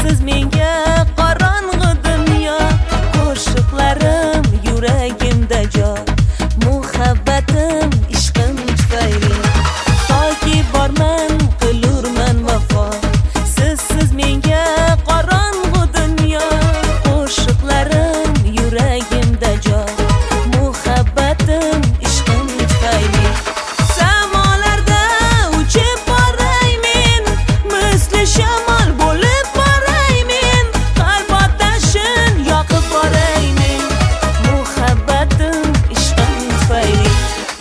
Sizsiz menga qorong'u dunyo, qo'shiqlarim yuragimda joy, muhabbatim ishqim tufayli toki borman qilurman vafo. Sizsiz menga qorong'u dunyo, qo'shiqlarim yuragimda joy, muhabbatim ishqim tufayli samolarda uchib boray men, misli shamol bo'lib boray men, qalb otashin yoqib boray men, muhabbatim ishqim tufayli.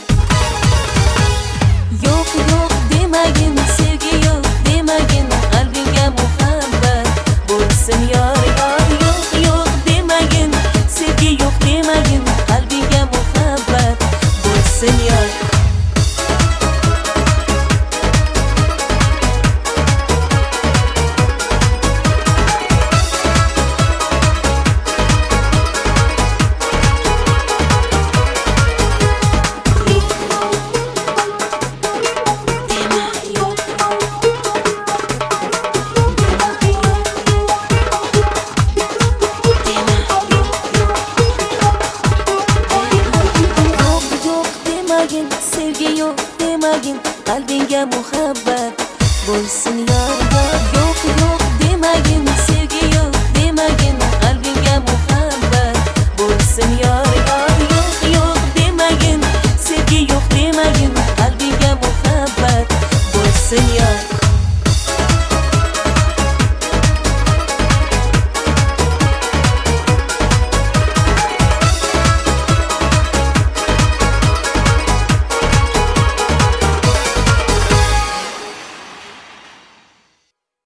Yo'q yo'q demagin, sevgi yo'q demagin, qalbingga muhabbat bo'lsin yor yor. Yo'q yo'q demagin, sevgi yo'q demagin, qalbingga muhabbat bo'lsin yor. Sevgi yo'q demagin, qalbingga muhabbat bo'lsin yor yor. Yo'q yo'q demagin, sevgi yo'q demagin, qalbingga muhabbat bo'lsin yor.